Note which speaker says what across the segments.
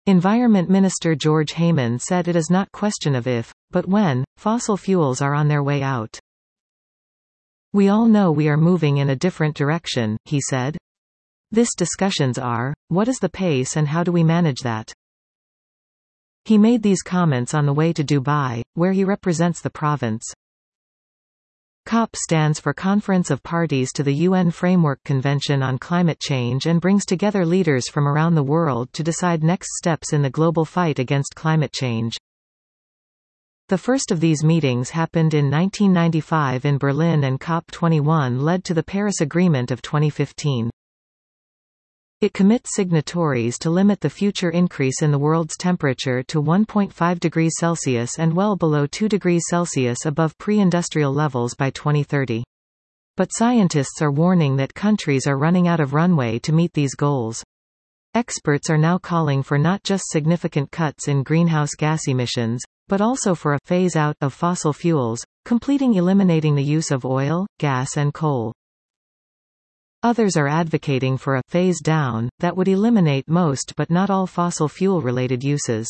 Speaker 1: Environment Minister George Heyman said it is not question of if, but when, fossil fuels are on their way out. We all know we are moving in a different direction, he said. This discussions are, what is the pace and how do we manage that? He made these comments on the way to Dubai, where he represents the province. COP stands for Conference of Parties to the UN Framework Convention on Climate Change and brings together leaders from around the world to decide next steps in the global fight against climate change. The first of these meetings happened in 1995 in Berlin, and COP21 led to the Paris Agreement of 2015. It commits signatories to limit the future increase in the world's temperature to 1.5 degrees Celsius and well below 2 degrees Celsius above pre-industrial levels by 2030. But scientists are warning that countries are running out of runway to meet these goals. Experts are now calling for not just significant cuts in greenhouse gas emissions, but also for a phase-out of fossil fuels, completing eliminating the use of oil, gas and coal. Others are advocating for a phase down that would eliminate most but not all fossil fuel-related uses.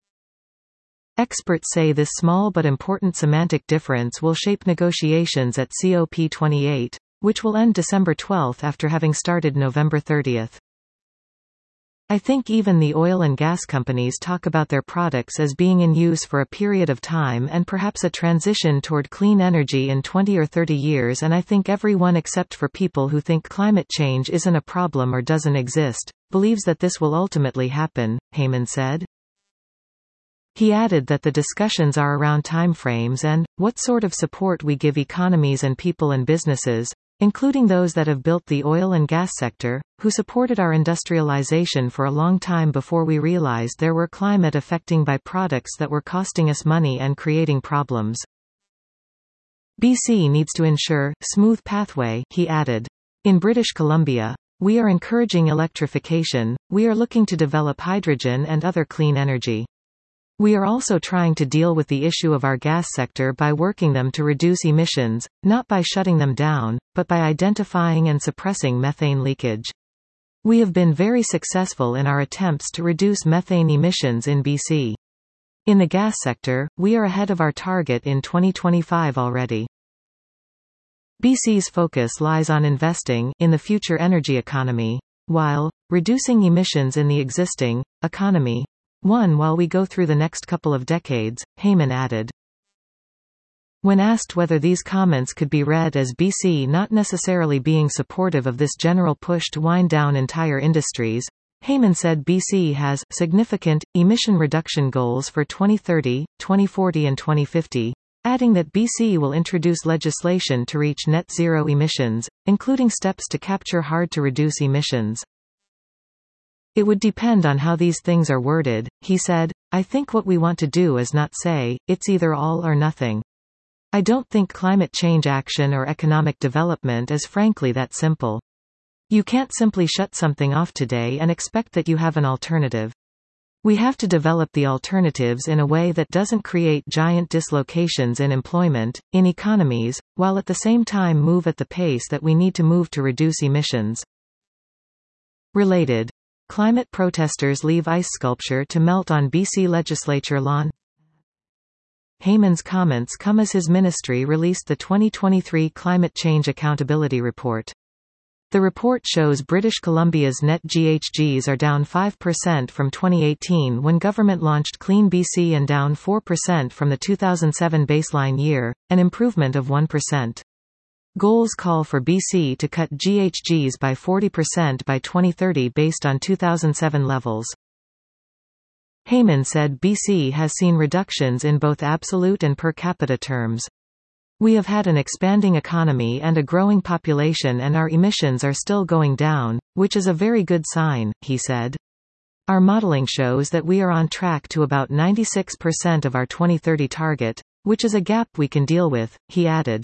Speaker 1: Experts say this small but important semantic difference will shape negotiations at COP28, which will end December 12 after having started November 30. I think even the oil and gas companies talk about their products as being in use for a period of time and perhaps a transition toward clean energy in 20 or 30 years, and I think everyone except for people who think climate change isn't a problem or doesn't exist, believes that this will ultimately happen, Heyman said. He added that the discussions are around timeframes and what sort of support we give economies and people and businesses, including those that have built the oil and gas sector, who supported our industrialization for a long time before we realized there were climate-affecting byproducts that were costing us money and creating problems. BC needs to ensure smooth pathway, he added. In British Columbia, we are encouraging electrification, we are looking to develop hydrogen and other clean energy. We are also trying to deal with the issue of our gas sector by working them to reduce emissions, not by shutting them down, but by identifying and suppressing methane leakage. We have been very successful in our attempts to reduce methane emissions in BC. In the gas sector, we are ahead of our target in 2025 already. BC's focus lies on investing in the future energy economy, while reducing emissions in the existing economy. While we go through the next couple of decades, Heyman added. When asked whether these comments could be read as BC not necessarily being supportive of this general push to wind down entire industries, Heyman said BC has significant emission reduction goals for 2030, 2040 and 2050, adding that BC will introduce legislation to reach net zero emissions, including steps to capture hard-to-reduce emissions. It would depend on how these things are worded, he said. I think what we want to do is not say, it's either all or nothing. I don't think climate change action or economic development is frankly that simple. You can't simply shut something off today and expect that you have an alternative. We have to develop the alternatives in a way that doesn't create giant dislocations in employment, in economies, while at the same time move at the pace that we need to move to reduce emissions. Related. Climate protesters leave ice sculpture to melt on BC legislature lawn. Heyman's comments come as his ministry released the 2023 Climate Change Accountability Report. The report shows British Columbia's net GHGs are down 5% from 2018 when government launched Clean BC and down 4% from the 2007 baseline year, an improvement of 1%. Goals call for BC to cut GHGs by 40% by 2030 based on 2007 levels. Heyman said BC has seen reductions in both absolute and per capita terms. We have had an expanding economy and a growing population, and our emissions are still going down, which is a very good sign, he said. Our modeling shows that we are on track to about 96% of our 2030 target, which is a gap we can deal with, he added.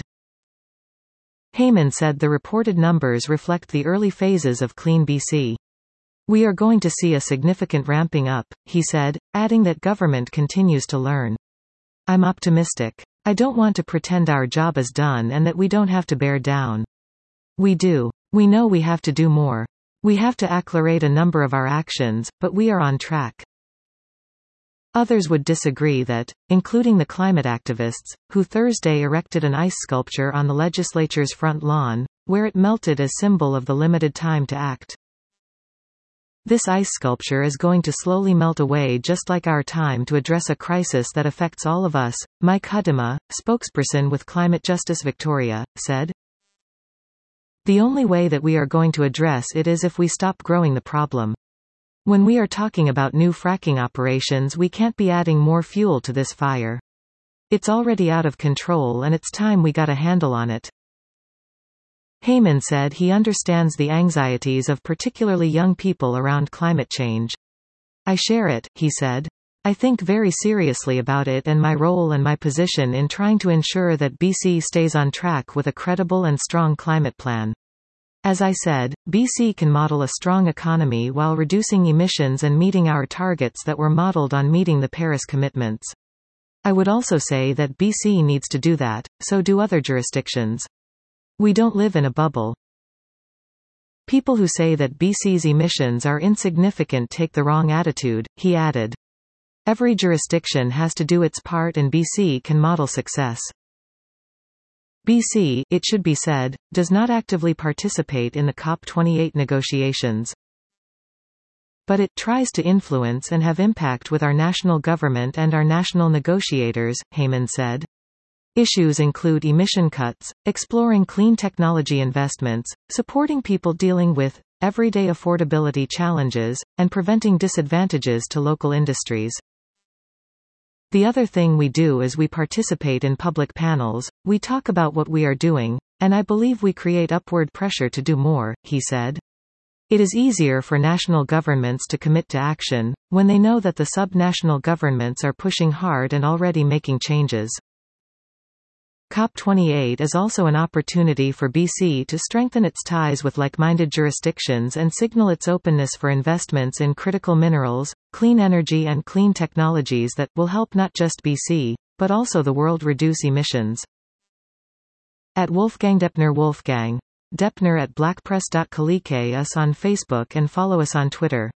Speaker 1: Heyman said the reported numbers reflect the early phases of Clean BC. We are going to see a significant ramping up, he said, adding that government continues to learn. I'm optimistic. I don't want to pretend our job is done and that we don't have to bear down. We do. We know we have to do more. We have to accelerate a number of our actions, but we are on track. Others would disagree that, including the climate activists, who Thursday erected an ice sculpture on the legislature's front lawn, where it melted as symbol of the limited time to act. This ice sculpture is going to slowly melt away just like our time to address a crisis that affects all of us, Mike Hudema, spokesperson with Climate Justice Victoria, said. The only way that we are going to address it is if we stop growing the problem. When we are talking about new fracking operations, we can't be adding more fuel to this fire. It's already out of control and it's time we got a handle on it. Heyman said he understands the anxieties of particularly young people around climate change. I share it, he said. I think very seriously about it and my role and my position in trying to ensure that BC stays on track with a credible and strong climate plan. As I said, BC can model a strong economy while reducing emissions and meeting our targets that were modeled on meeting the Paris commitments. I would also say that BC needs to do that, so do other jurisdictions. We don't live in a bubble. People who say that BC's emissions are insignificant take the wrong attitude, he added. Every jurisdiction has to do its part and BC can model success. BC, it should be said, does not actively participate in the COP28 negotiations. But it tries to influence and have impact with our national government and our national negotiators, Heyman said. Issues include emission cuts, exploring clean technology investments, supporting people dealing with everyday affordability challenges, and preventing disadvantages to local industries. The other thing we do is we participate in public panels, we talk about what we are doing, and I believe we create upward pressure to do more, he said. It is easier for national governments to commit to action, when they know that the sub-national governments are pushing hard and already making changes. COP28 is also an opportunity for BC to strengthen its ties with like-minded jurisdictions and signal its openness for investments in critical minerals, clean energy and clean technologies that will help not just BC, but also the world reduce emissions. At Wolfgang Deppner Wolfgang. Deppner at blackpress.colike us on Facebook and follow us on Twitter.